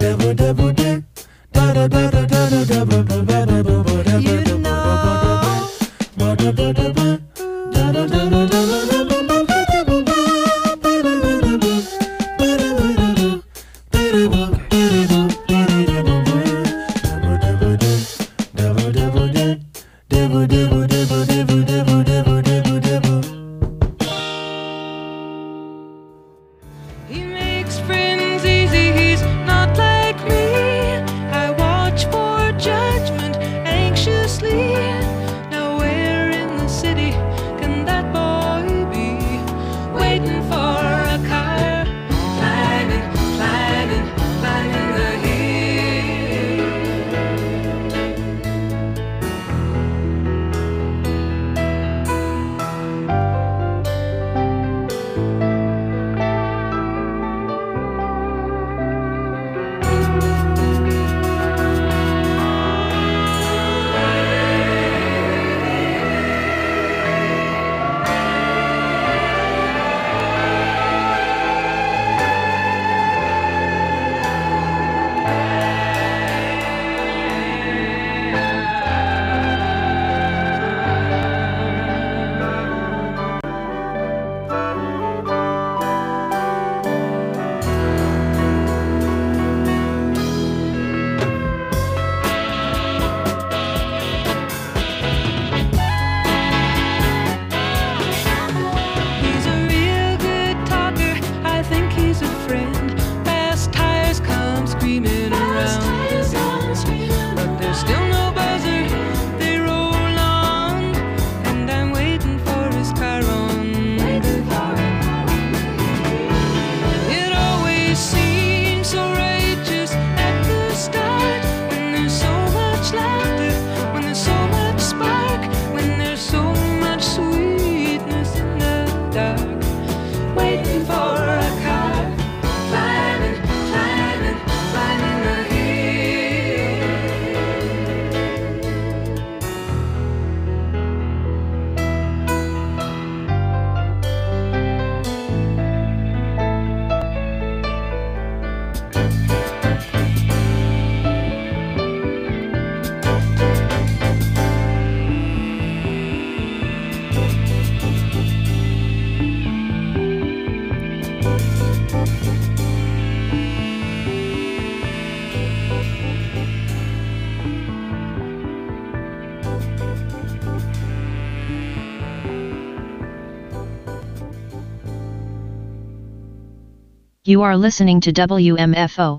You are listening to WMFO,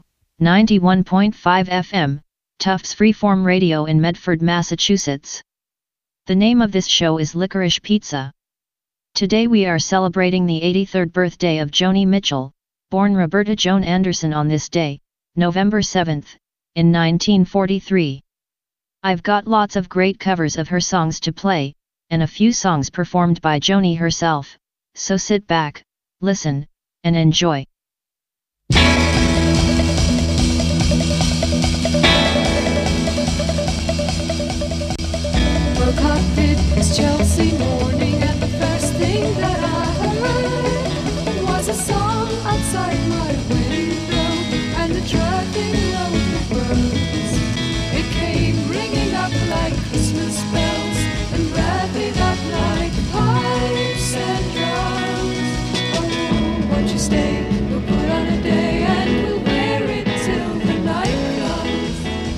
91.5 FM, Tufts Freeform Radio in Medford, Massachusetts. The name of this show is Licorice Pizza. Today we are celebrating the 83rd birthday of Joni Mitchell, born Roberta Joan Anderson on this day, November 7th, in 1943. I've got lots of great covers of her songs to play, and a few songs performed by Joni herself, so sit back, listen, and enjoy. Woke up, it was Chelsea morning, and the first thing that I heard was a song outside my window, and the driving loud of birds. It came ringing up like Christmas bells, and wrapping up like pipes and drums. Oh, won't you stay? We'll put on a day, and we'll wear it till the night comes.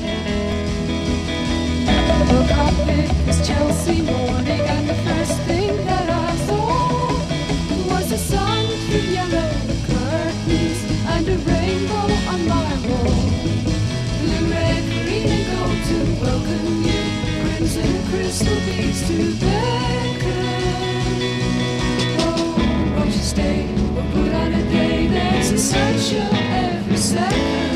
Woke up, it was Chelsea morning, and the first thing that I saw was the sun through yellow curtains and a rainbow on my wall. Blue, red, green, and gold to welcome you, crimson crystal beads to beckon. Oh, won't you stay? We'll put on a day. There's a sunshine every second.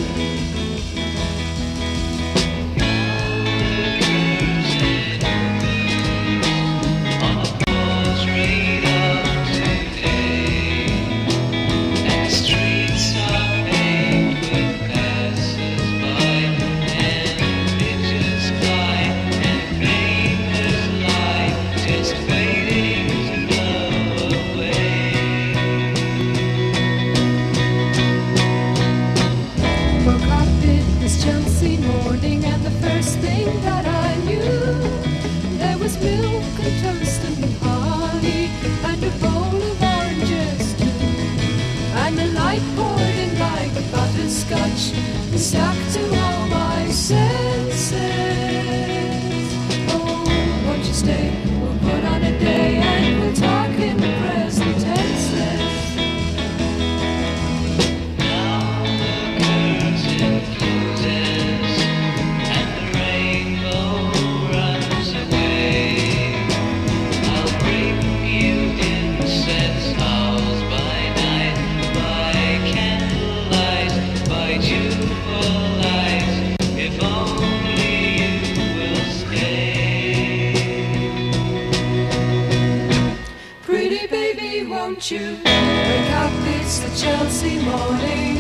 up this Chelsea morning, and the first thing that I knew, there was milk and toast and honey, and a bowl of oranges too, and the light poured in like butterscotch, stuck to all my senses. Oh, won't you stay? We'll put on a day and we'll talk in the present tenses. Won't you wake up, it's the Chelsea morning.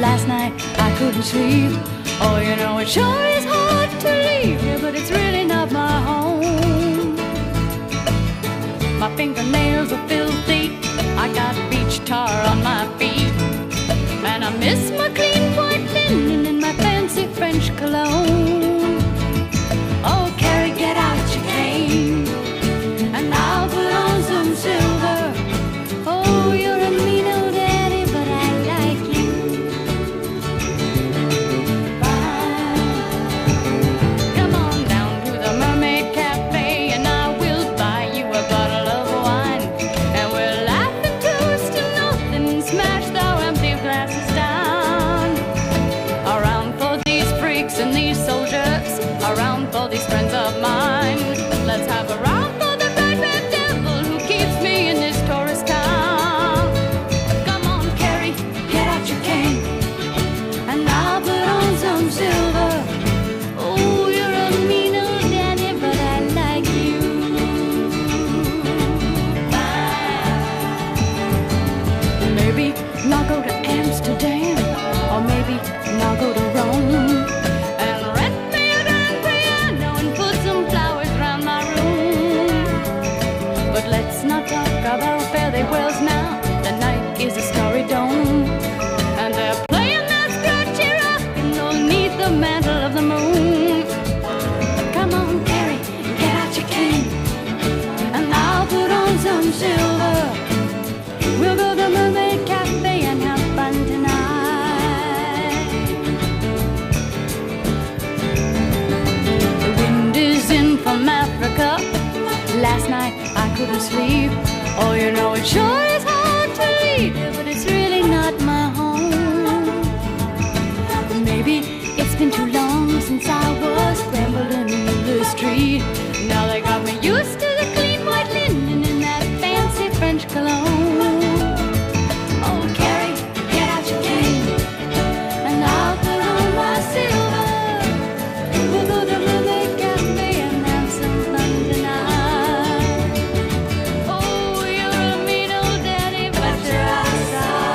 Last night I couldn't sleep. Oh, you know it sure is hard to leave here, but it's really not my home. My fingernails are filthy, I got beach tar on my feet, and I miss my clean white linen and my fancy French cologne. Oh, Carrie, get out your cane, and I'll put on some silver. Oh, you're a mean old daddy, but I like you. Come on down to the Mermaid Cafe, and I will buy you a bottle of wine, and we'll laugh and toast to nothing and smash the empty glasses down. Around for these freaks and these soldiers, around for these friends of mine. Let's have a round for the red, red devil who keeps me in this tourist town. Come on, Carrie, get out your cane, and I'll put on some silver. Oh, you're a mean old daddy, but I like you. Maybe not go to Amsterdam, or maybe not go to Rome, and rent me a grand piano and put some flowers round my room. But let's not talk about fare thee wells now. The night is a starry dome, and they're playing that scratchy rock underneath the mantle of the moon. Come on, Carrie, get out your cane, and I'll put on some silver. We'll go to the Mermaid Cafe and have fun tonight. The wind is in from Africa. Last night I couldn't sleep. Oh, you know it sure is hard to leave, but it's really not my home. Maybe it's been too long since I was scrambling in the street. Now they got me used to the clean white linen and that fancy French cologne. Oh, Carrie, get out your cane, and I'll put on my silver. We'll go to the Mermaid Cafe and have some fun tonight. Oh, you're a mean old daddy, but you're outside.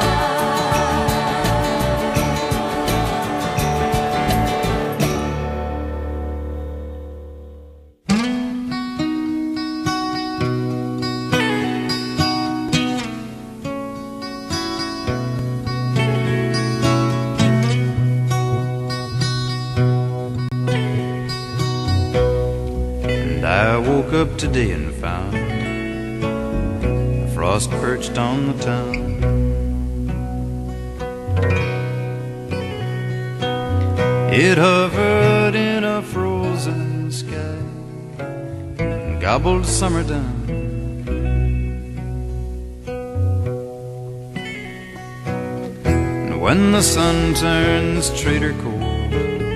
And I woke up today and found a frost perched on the town. It hovered in a frozen sky and gobbled summer down. And when the sun turns traitor cold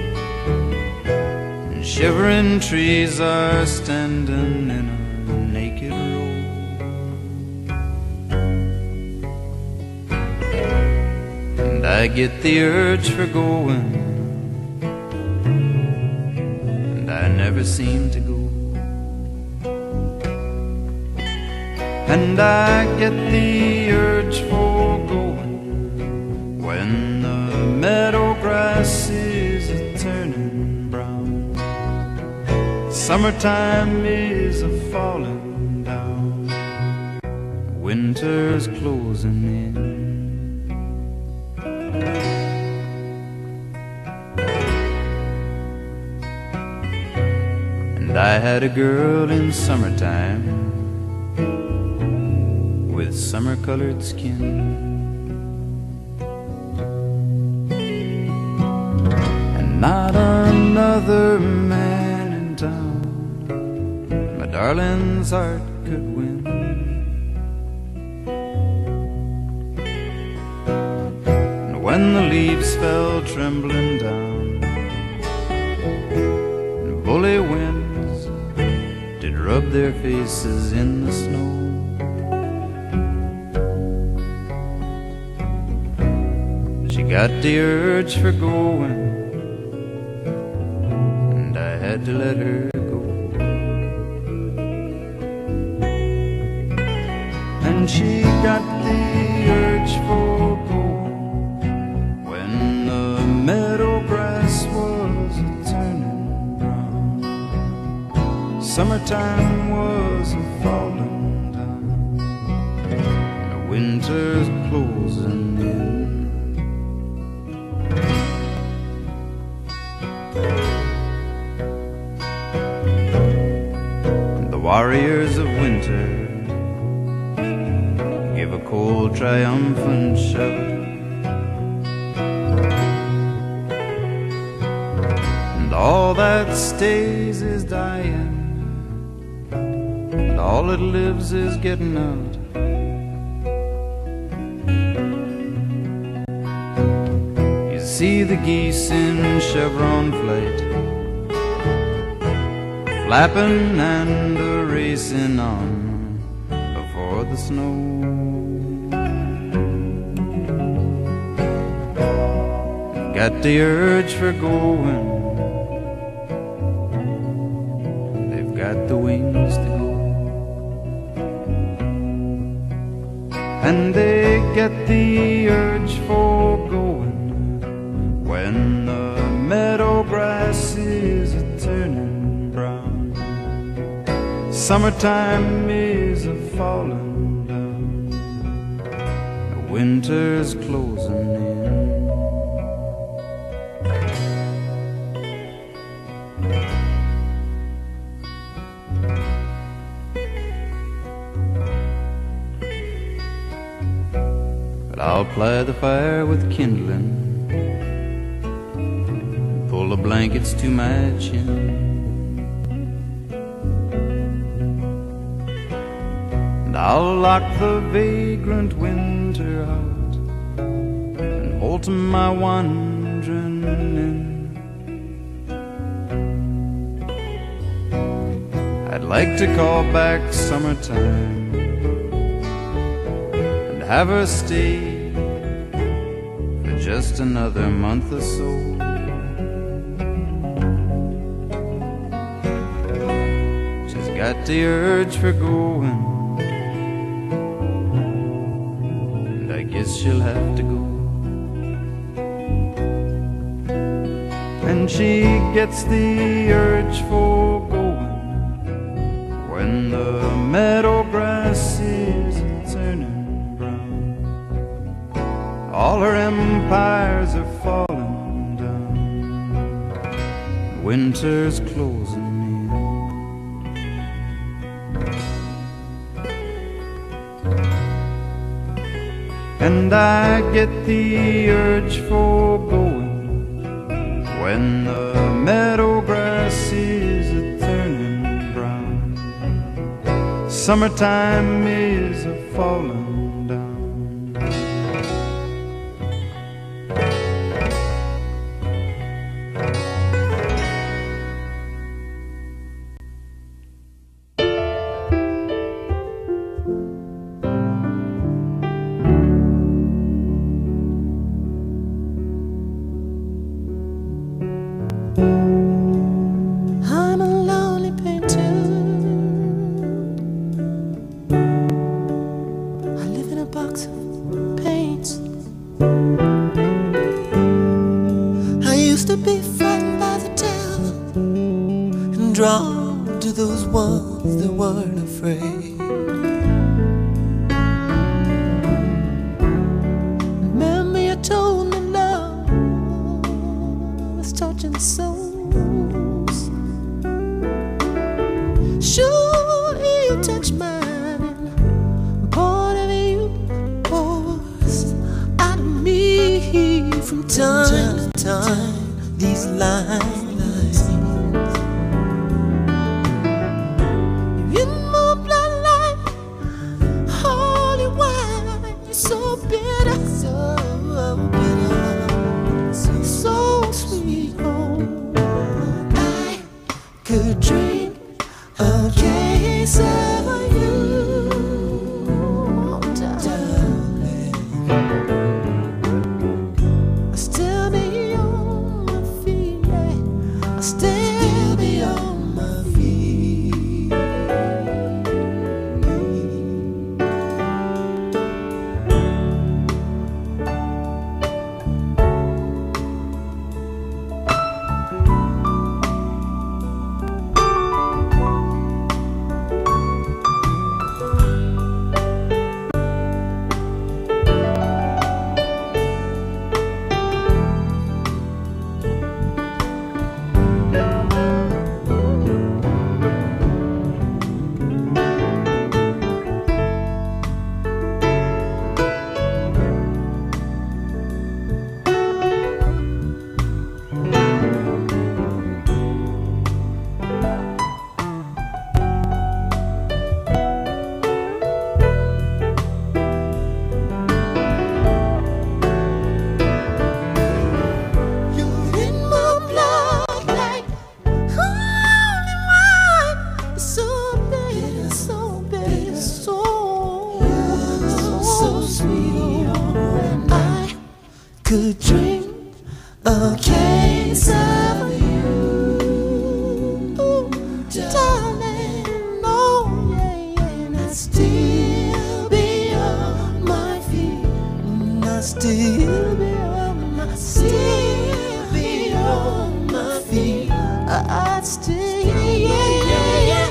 and shivering trees are standing in a naked row, and I get the urge for going, and I never seem to go. And I get the urge for going when the meadow grass is a-turning brown. Summertime is a-falling down, winter's closing in. And I had a girl in summertime with summer-colored skin, and not another man in town my darling's heart could win. And when the leaves fell trembling down and bully winds did rub their faces in the snow, she got the urge for going, and I had to let her go. And she got the urge for going when Summertime was a falling down, and winter's closing in. And the warriors of winter give a cold triumphant shout, and all that stays is dying, all that lives is getting out. You see the geese in chevron flight, flapping and racing on before the snow. Got the urge for going, they've got the wings to go. And they get the urge for going when the meadow grass is a turning brown. Summertime is a falling down, the winter's closing in. I'll ply the fire with kindling, pull the blankets to my chin, and I'll lock the vagrant winter out and bolt my wandering in. I'd like to call back summertime and have her stay just another month or so. She's got the urge for going, and I guess she'll have to go. And she gets the urge for going when the meadow grass is turning. All her empires are falling down, winter's closing in. And I get the urge for going when the meadow grass is a turning brown. Summertime is a falling. I'm a lonely painter. I live in a box of paints. I used to be frightened by the devil and drawn to those ones that weren't afraid. Remember you told me love was touching souls. Sure, you touch mine. Part of you pours out of me from time to time. These lines, you're in my bloodline, holy wine. You're so bitter, so bitter, so sweet. Oh, I could drink a case of you, darling. I still be on my feet, I still could drink a case of you, darling. Oh yeah, and I'd still be on my feet. And I'd still be on my feet. I'd still, yeah.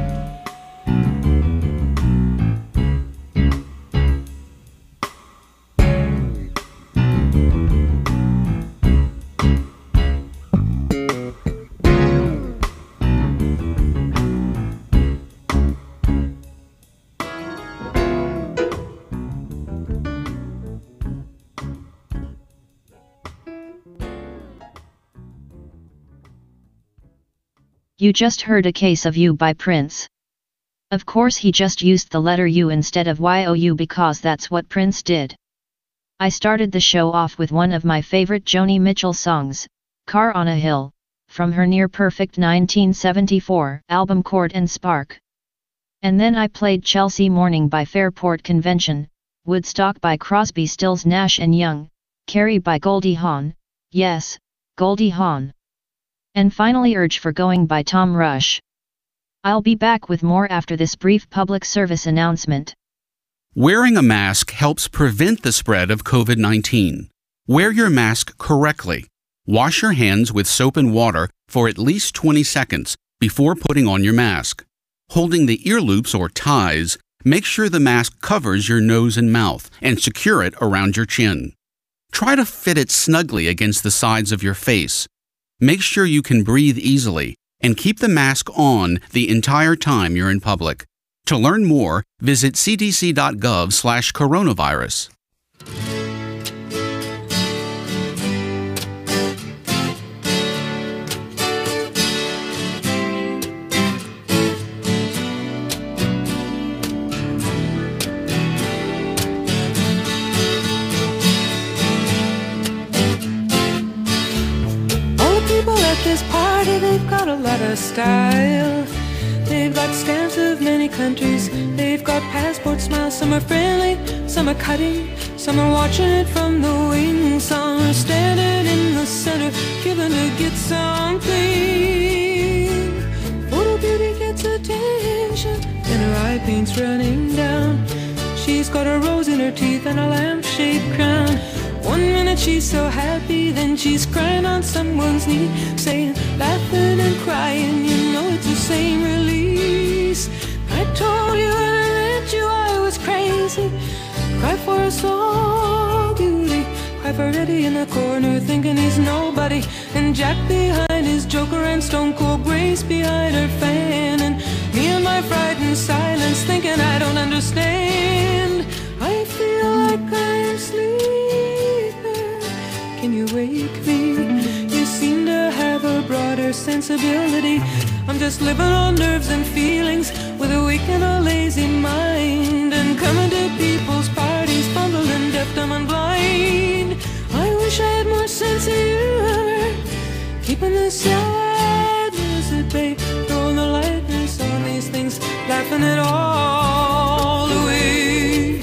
You just heard A Case of You by Prince. Of course he just used the letter U instead of YOU because that's what Prince did. I started the show off with one of my favorite Joni Mitchell songs, Car on a Hill, from her near-perfect 1974 album Court and Spark. And then I played Chelsea Morning by Fairport Convention, Woodstock by Crosby Stills Nash & Young, Carrie by Goldie Hawn, yes, Goldie Hawn. And finally Urge for Going by Tom Rush. I'll be back with more after this brief public service announcement. Wearing a mask helps prevent the spread of COVID-19. Wear your mask correctly. Wash your hands with soap and water for at least 20 seconds before putting on your mask. Holding the ear loops or ties, make sure the mask covers your nose and mouth and secure it around your chin. Try to fit it snugly against the sides of your face. Make sure you can breathe easily and keep the mask on the entire time you're in public. To learn more, visit cdc.gov/coronavirus. This party, they've got a lot of style. They've got stamps of many countries. They've got passport smiles. Some are friendly, some are cutting, some are watching it from the wings. Some are standing in the center, giving to get something. Photo beauty gets attention, and her eye paint's running down. She's got a rose in her teeth and a lamp-shaped crown. One minute she's so happy, then she's crying on someone's knee, saying, laughing and crying, you know it's the same release. I told you when I met you I was crazy. Cry for a soul beauty, cry for Eddie in the corner thinking he's nobody, and Jack behind his Joker and Stone Cold Grace behind her fan, and me in my frightened silence thinking I don't understand. I feel like I'm sleeping. Can you wake me? You seem to have a broader sensibility. I'm just living on nerves and feelings with a weak and a lazy mind, and coming to people's parties fumbling deaf, dumb and blind. I wish I had more sense of humor, keeping the sadness at bay, throwing the lightness on these things, laughing it all away.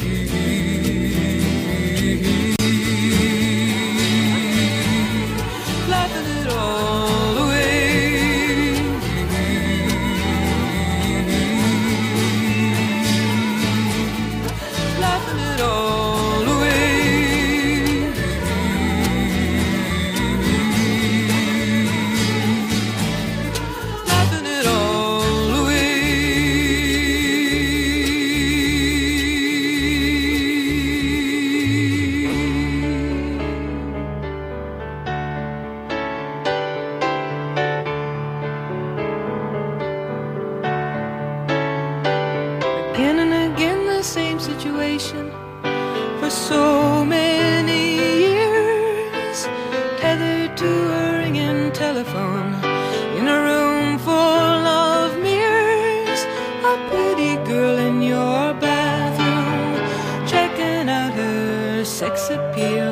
For so many years, tethered to a ringing telephone, in a room full of mirrors, a pretty girl in your bathroom, checking out her sex appeal.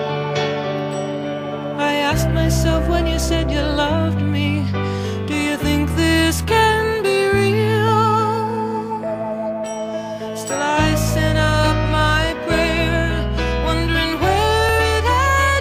I asked myself when you said you loved me, do you think this can be real? Still I sent up my prayer, wondering where it had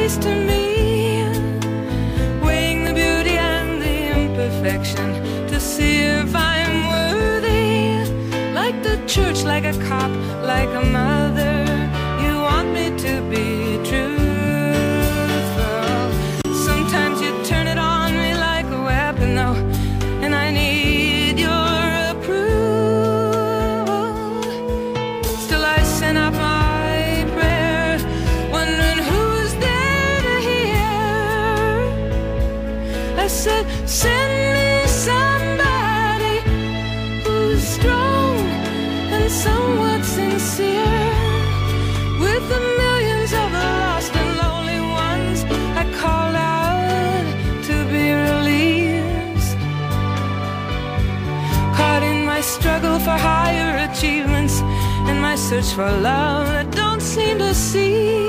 face to me, weighing the beauty and the imperfection to see if I'm worthy. Like the church, like a cop, like a mother, you want me to be truthful. Sometimes you turn it on me like a weapon, though, and I need your approval. Still I send out my prayer, wondering who's there to hear. I said, send me somebody who's strong and somewhat sincere. With the millions of the lost and lonely ones, I called out to be released. Caught in my struggle for higher achievements and my search for love that don't seem to cease.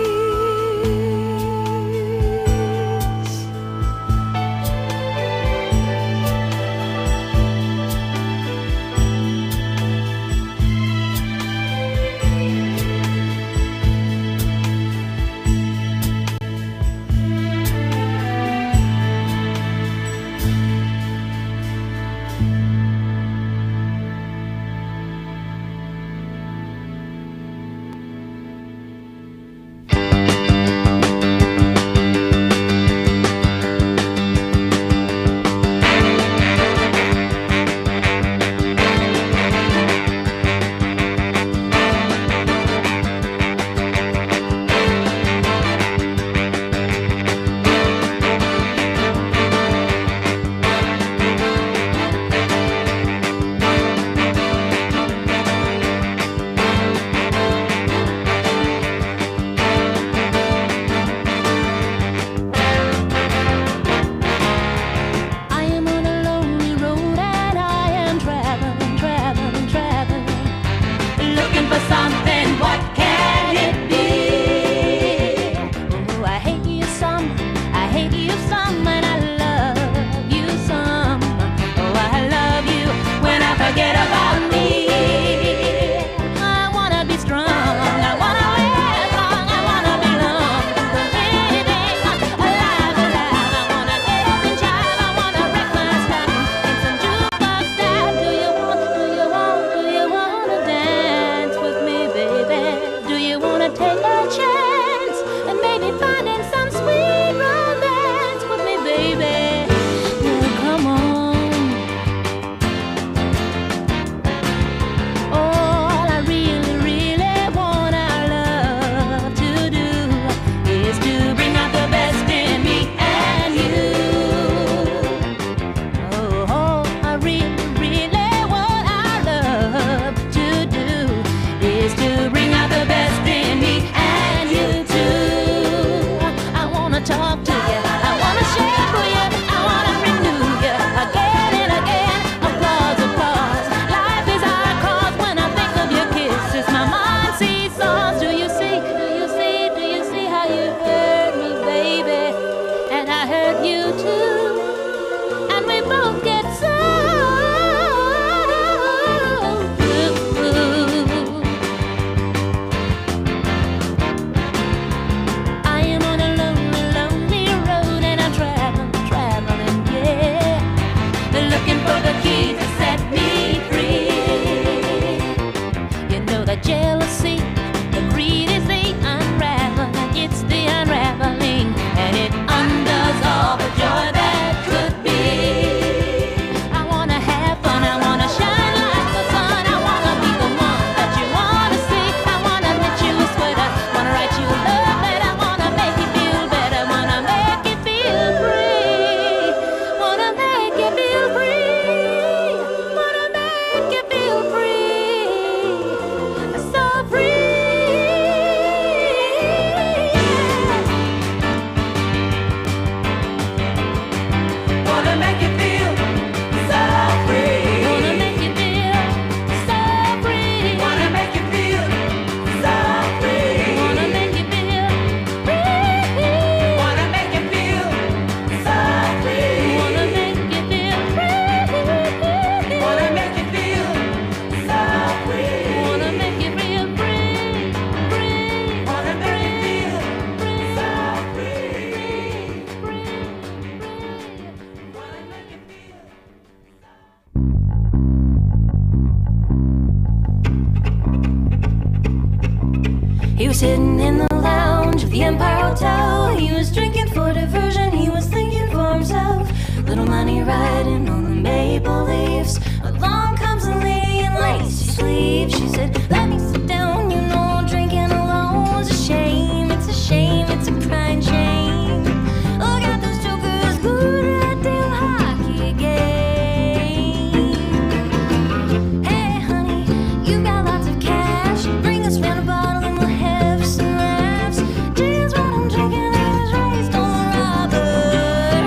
He was sitting in the lounge of the Empire Hotel. He was drinking for diversion, he was thinking for himself. Little money riding on the maple leaves. Along comes a lady in lacy sleeves. She said, let me sit down, you know drinking alone's a shame. It's a shame, it's a crying shame. Look at those jokers, good at damn hockey game. Hey honey, you got lots of cash. Bring us round a bottle and we'll have some laughs. Just what I'm drinking, I was raised on robbery.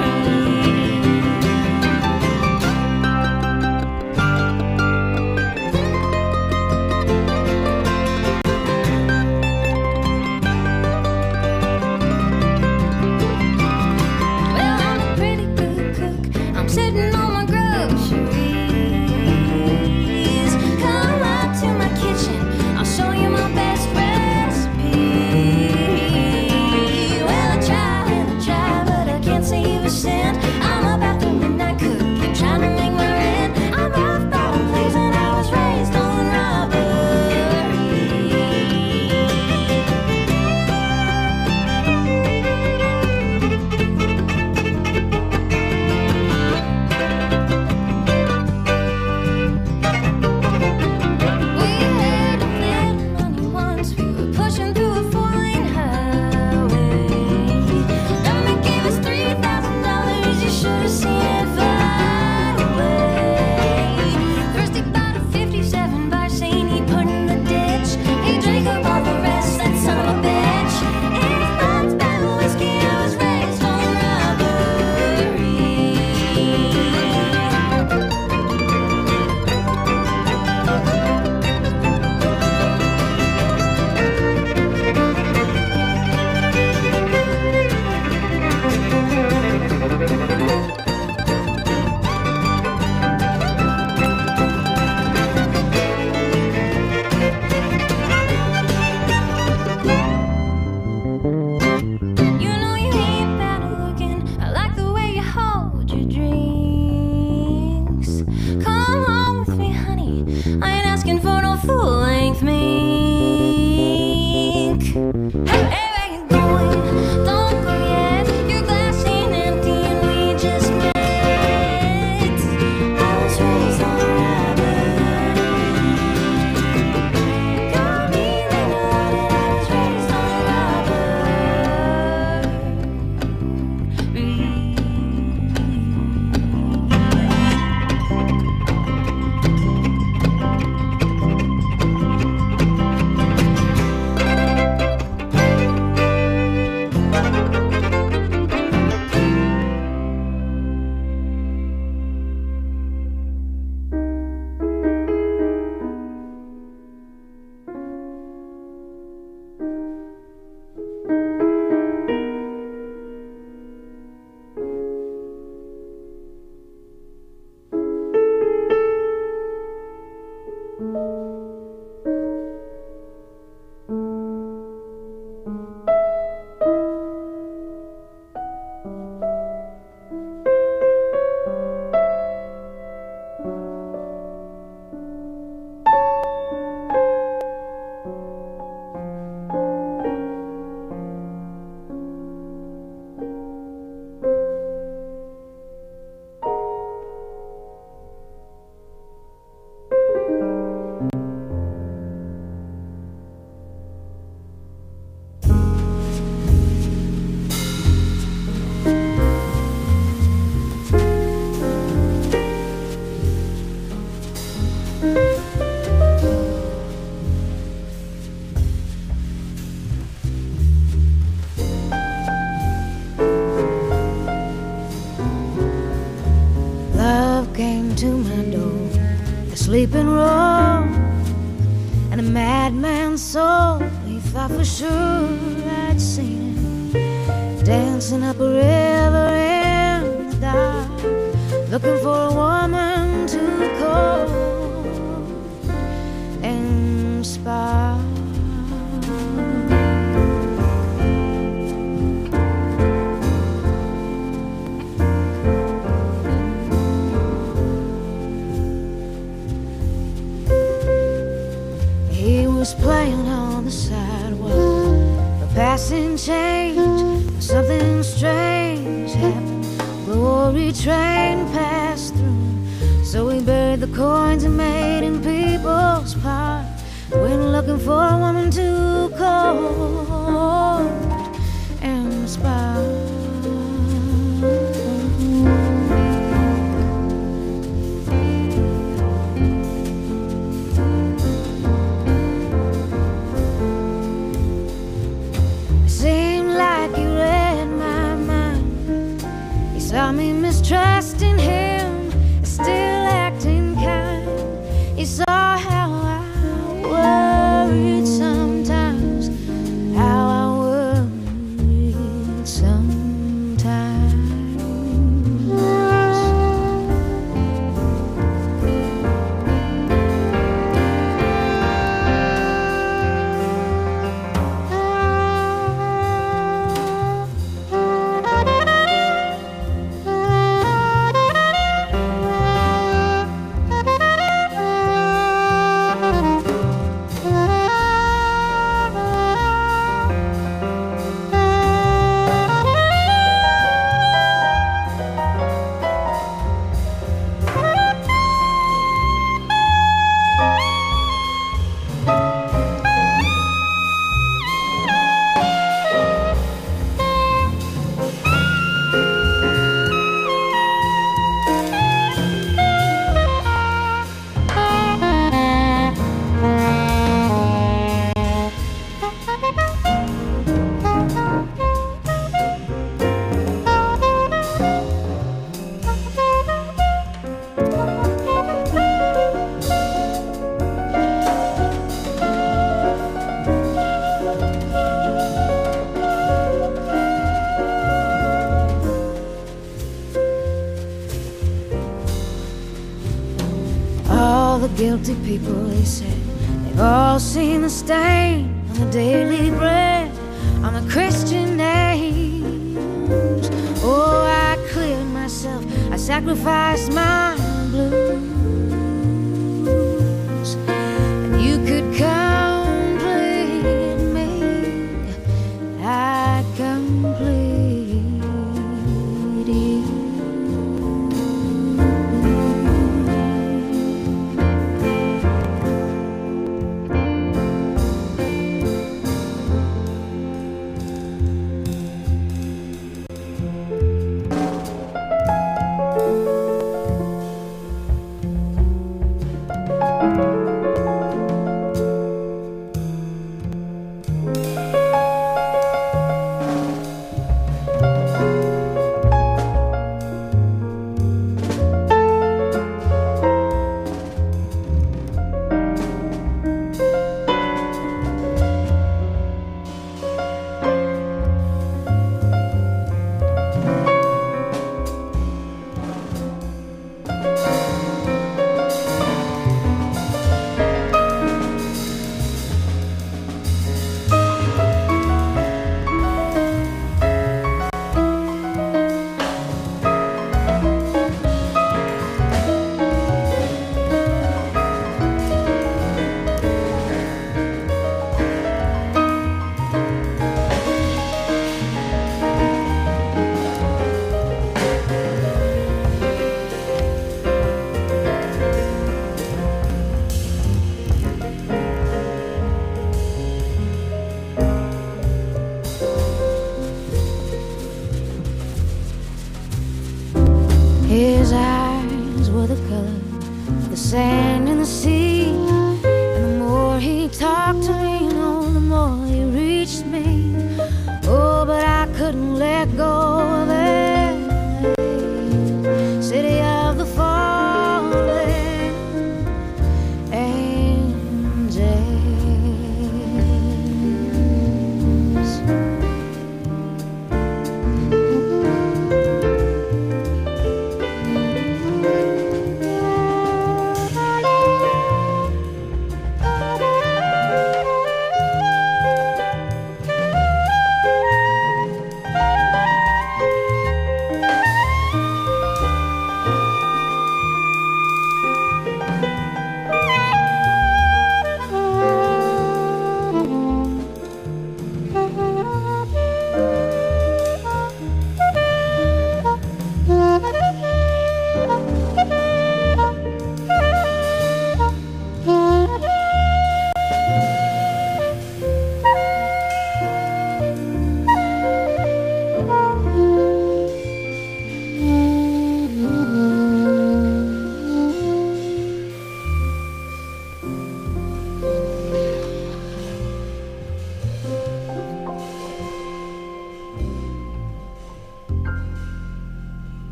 Well, I'm a pretty good cook. I'm sitting on my groceries. Come out to my kitchen, I'll show you my best recipe. Well, I try, but I can't save a cent. I'm about the midnight cook, I'm trying to make my rent. I'm rough bottom please, and I was raised on robbery. We had a little money once, we were pushing through a four-lane highway. Government gave us $3,000, you should have seen it fly away. First he bought a 57 by Saint, he put in the ditch. He drank up all the rest, that son of a bitch. His mom's bad whiskey, I was raised on robbery. You know you ain't bad looking. I like the way you hold your drinks. Come home with me, honey. I ain't asking for no full-length mink. Hey, where you going? Don't go yet. Your glass ain't empty and we just met. I was raised on robbery. Got me thinking about it. I was raised on Love came to my door, a sleeping roar, and a madman's soul. He thought for sure I'd seen him dancing up a river in the dark, looking for a woman to call and spark. He was playing on the sidewalk, passing change, something strange happened. Glory train passed through, so we buried the coins and made in people's part. Went looking for a woman too cold and inspired. Saw me mistrusting him, still acting kind. He saw how I worried sometimes, how I worried sometimes. Guilty people, they said, they've all seen the stain on the daily bread, on the Christian names. Oh, I cleared myself, I sacrificed my blues, and you could complete me, I'd complete you.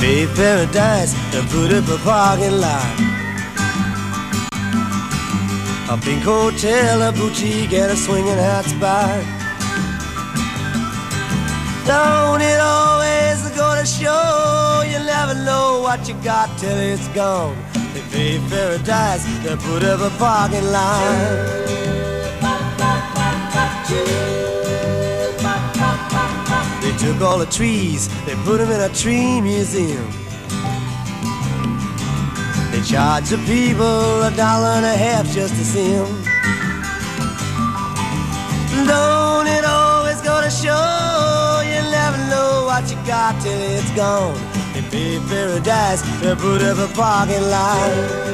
paved paradise and put up a parking lot. A pink hotel, a boutique, and a swinging hot spot. Don't it always go to show you never know what you got till it's gone? They paved paradise, they put up a parking lot. They took all the trees, they put them in a tree museum. They charge the people $1.50 just to see them. Don't it always go to show you never know what you got till it's gone? They paved paradise, they put up a parking lot.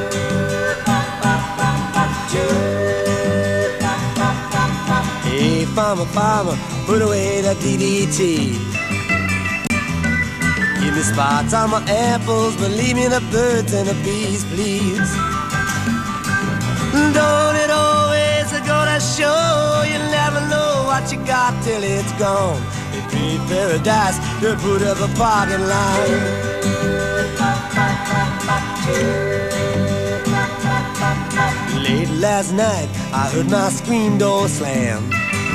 Hey, farmer, farmer, put away the DDT. Give me spots on my apples, but leave me the birds and the bees, please. Don't it always go to show you never know what you got till it's gone? They paved paradise, they put up a parking lot. Late last night, I heard my screen door slam.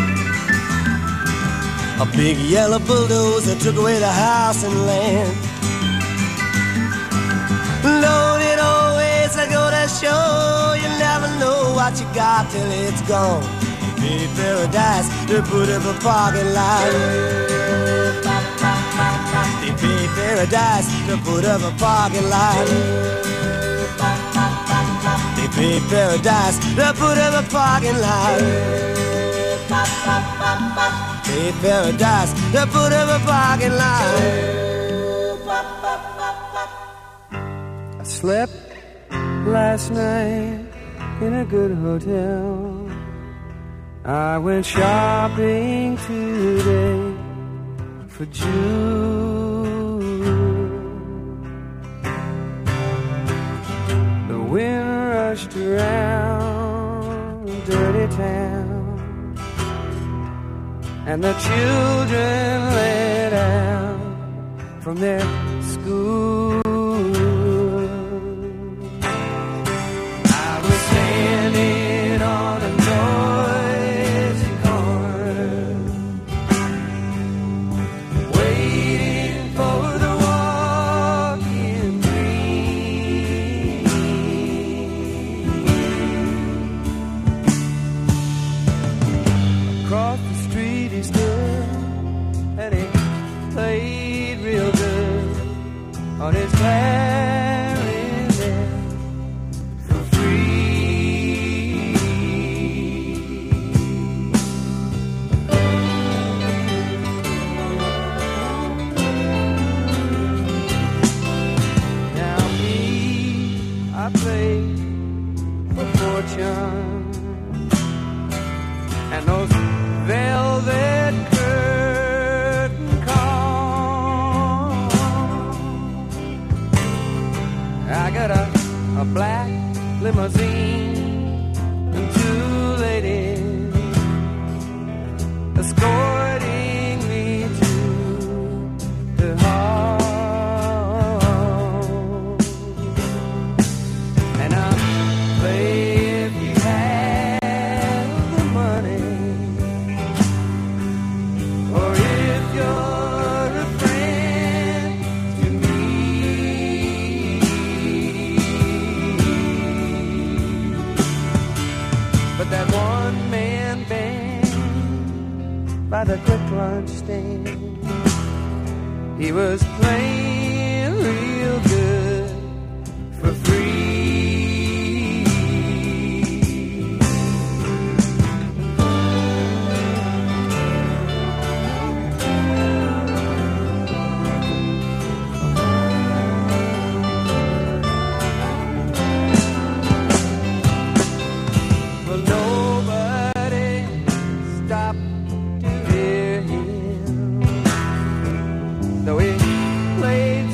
A big yellow bulldozer took away the house and land. Don't it always go to show you never know what you got till it's gone? They paved paradise, they put up a parking lot. They paved paradise, they put up a parking lot. They paved paradise, they put up a parking lot. Hey, paradise, they put up a parking lot. I slept last night in a good hotel. I went shopping today for June. The wind rushed around dirty town, and the children let out from their school. I was standing on a noisy corner, waiting for the walking dream. Across the street he stood, and he played real good on his clarinet for free. Now me, I played for fortune, and those velvet curtain calls. I got a black limousine and two ladies escorting me to the hall. And I'll play if you have the money, or if you're a friend to me. But that one-man band by the quick lunch stand, he was playing real good for free. Well, nobody stopped to hear him, though he played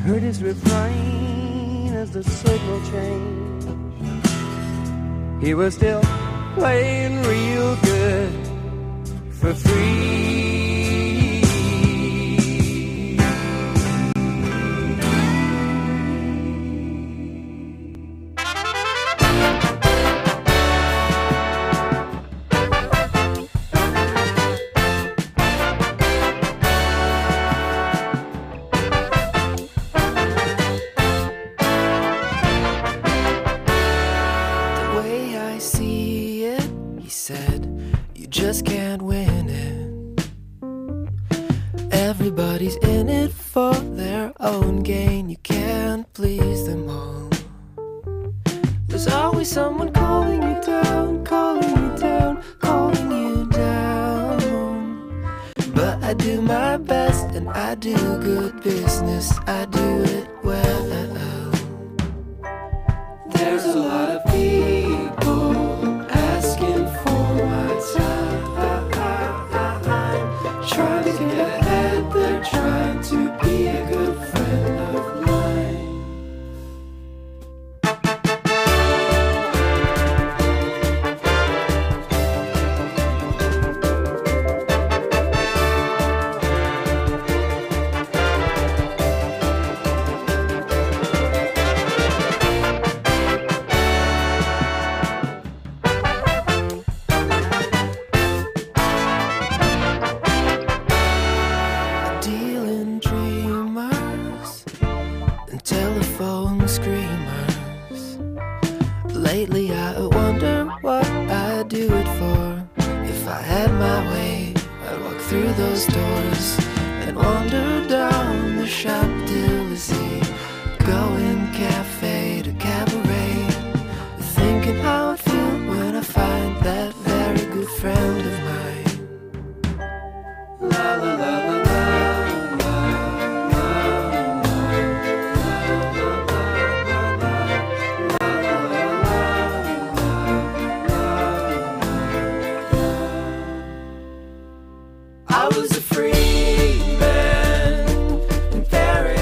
heard his refrain as the signal changed. He was still playing real good for free. Just can't win it. Everybody's in it for their own gain. You can't please them all. There's always someone calling you down, calling you down, calling you down. But I do my best and I do good business. I do it well. There's a lot of people asking for my time. Trying to get ahead, they're trying to be a good friend of mine. Lately I wonder what I'd do it for. If I had my way, I'd walk through those doors and wander down the Champs-Élysées, going cafe to cabaret, thinking how I'd feel when I find that very good friend of mine. La la la la la. I was a free man in Paris.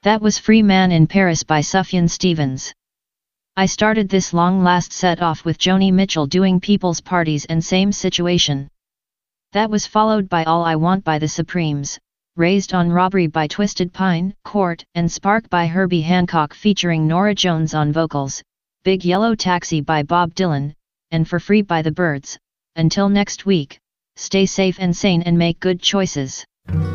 That was Free Man in Paris by Sufjan Stevens. I started this long last set off with Joni Mitchell doing People's Parties and Same Situation. That was followed by All I Want by the Supremes, Raised on Robbery by Twisted Pine, Court, and Spark by Herbie Hancock featuring Norah Jones on vocals, Big Yellow Taxi by Bob Dylan, and For Free by the Byrds. Until next week, stay safe and sane and make good choices.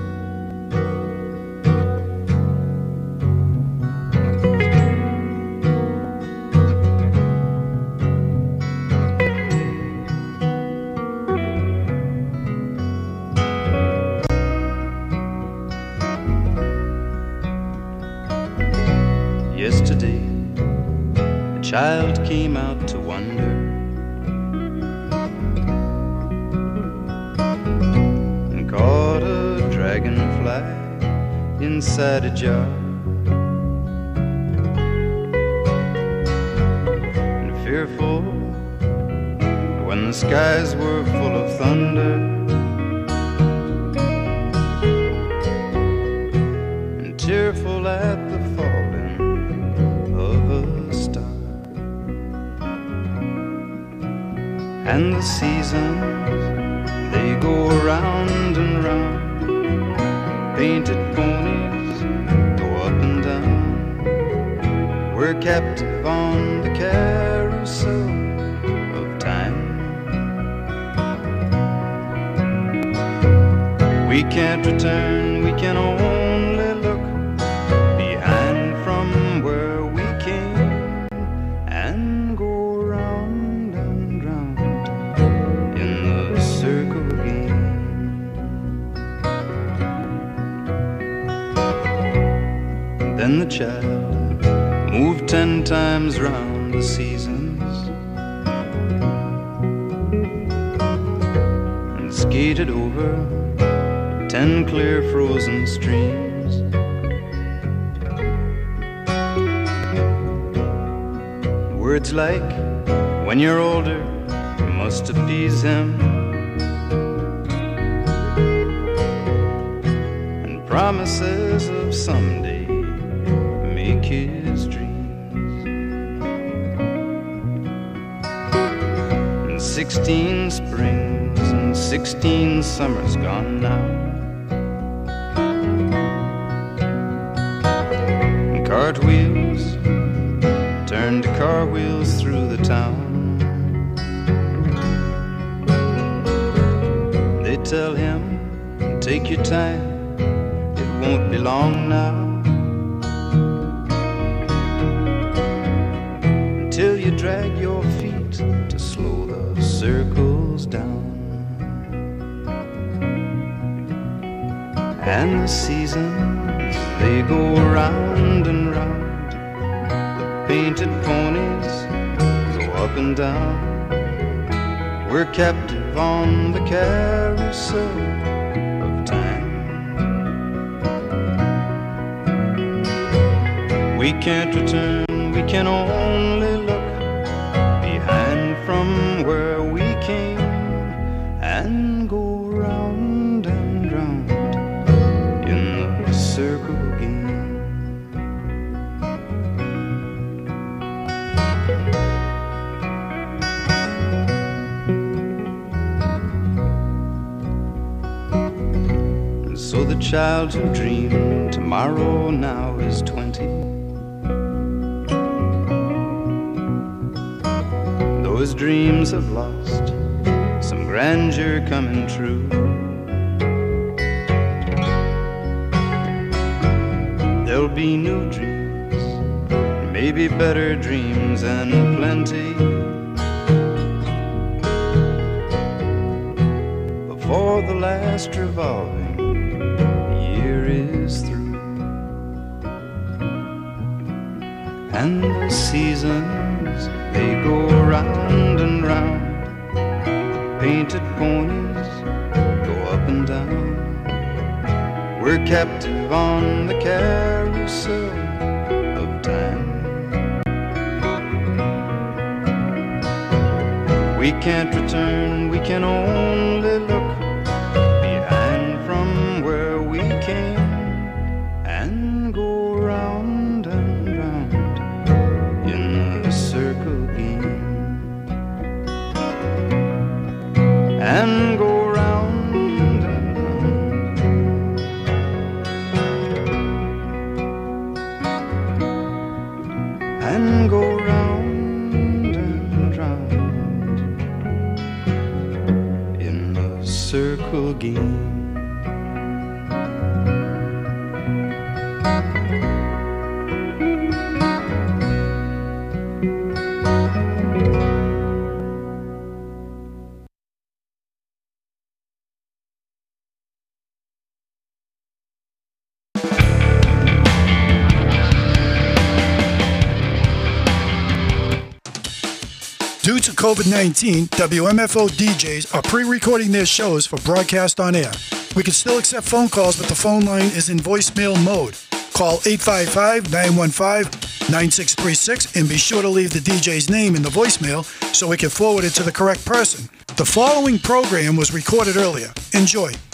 Yesterday, a child came out to wonder and caught a dragonfly inside a jar. And fearful when the skies were full of thunder, and tearful at the falling of a star. And the seasons, they go round and round. Painted ponies go up and down. We're captive on the carousel of time. We can't return, we can only look behind from where we came and go round and round in the circle again. Then the child moved 10 times round the seasons and skated over 10 clear frozen streams. Words like, when you're older, must appease him, and promises of someday make his dreams. And 16 springs and 16 summers gone now, and cartwheels turned to car wheels through the town. They tell him, take your time, it won't be long now, until you drag your feet to slow the circles down. And the seasons, they go round and round. Painted ponies go up and down. We're captive on the carousel of time. We can't return, we can only look behind from where we came and go round and round in the circle again. So the child who dreamed tomorrow now is 20. Those dreams have lost some grandeur coming true. There'll be new dreams, maybe better dreams and plenty, before the last revolving year is through. And the seasons, they go round and round. Painted ponies go up and down. We're captive on the carousel of time. We can't return, we can only look behind from where we came and go round again. Due to COVID-19, WMFO DJs are pre-recording their shows for broadcast on air. We can still accept phone calls, but the phone line is in voicemail mode. Call 855-915-9636 and be sure to leave the DJ's name in the voicemail so we can forward it to the correct person. The following program was recorded earlier. Enjoy.